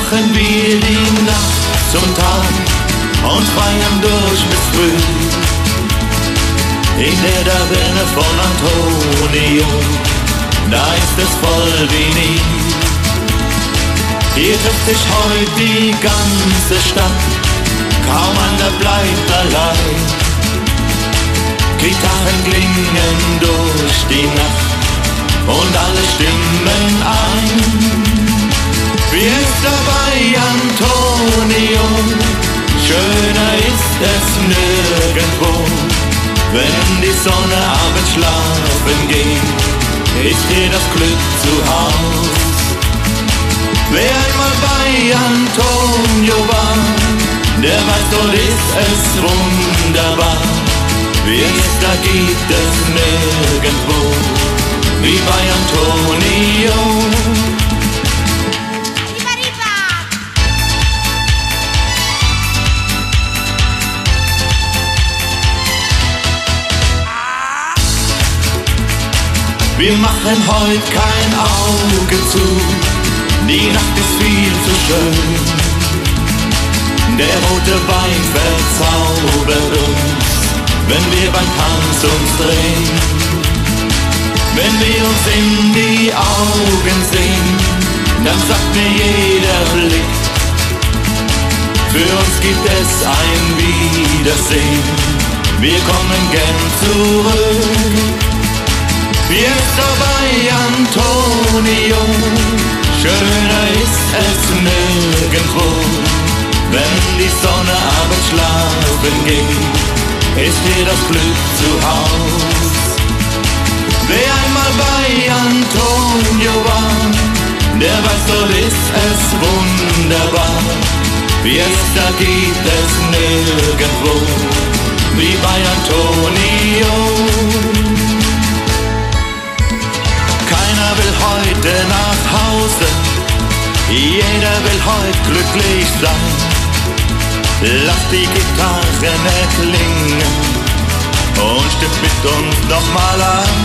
machen wir die Nacht zum Tag und feiern durch bis früh. In der Taverne von Antonio, da ist es voll wie nie. Hier trifft sich heute die ganze Stadt, kaum einer bleibt allein. Gitarren klingen durch die Nacht und alle stimmen ein. Fiesta bei Antonio, schöner ist es nirgendwo. Wenn die Sonne abends schlafen geht, ist hier das Glück zu Haus. Wer einmal bei Antonio war, der weiß, dort ist es wunderbar. Fiesta gibt es nirgendwo, wie bei Antonio. Wir machen heute kein Auge zu, die Nacht ist viel zu schön. Der rote Wein verzaubert uns, wenn wir beim Tanz uns drehen. Wenn wir uns in die Augen sehen, dann sagt mir jeder Blick, für uns gibt es ein Wiedersehen, wir kommen gern zurück. Fiesta bei Antonio, schöner ist es nirgendwo. Wenn die Sonne abends schlafen geht, ist hier das Glück zu Haus. Wer einmal bei Antonio war, der weiß, dort ist es wunderbar. Fiesta gibt es nirgendwo, wie bei Antonio. Keiner will heute nach Hause, jeder will heute glücklich sein. Lass die Gitarren erklingen und stimmt mit uns nochmal an.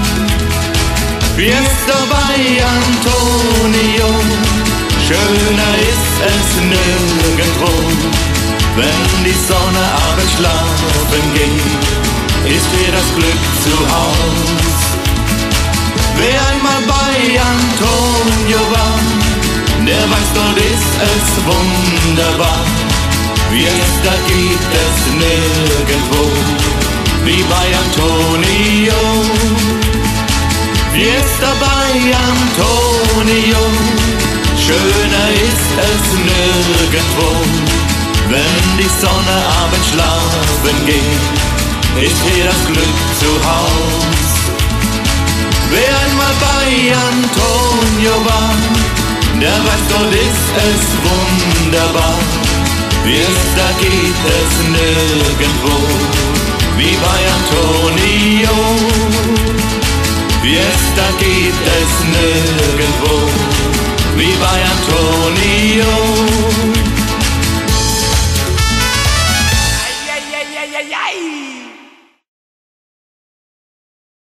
Fiesta bei Antonio, schöner ist es nirgendwo. Wenn die Sonne abends schlafen geht, ist hier das Glück zu Haus. Wer einmal bei Antonio war, der weiß, dort ist es wunderbar. Fiesta gibt es nirgendwo, wie bei Antonio. Fiesta bei Antonio, schöner ist es nirgendwo. Wenn die Sonne abends schlafen geht, ist hier das Glück zu Haus. Wer einmal bei Antonio war, der weiß, dort ist es wunderbar. Fiesta gibt es nirgendwo, wie bei Antonio. Fiesta gibt es nirgendwo, wie bei Antonio.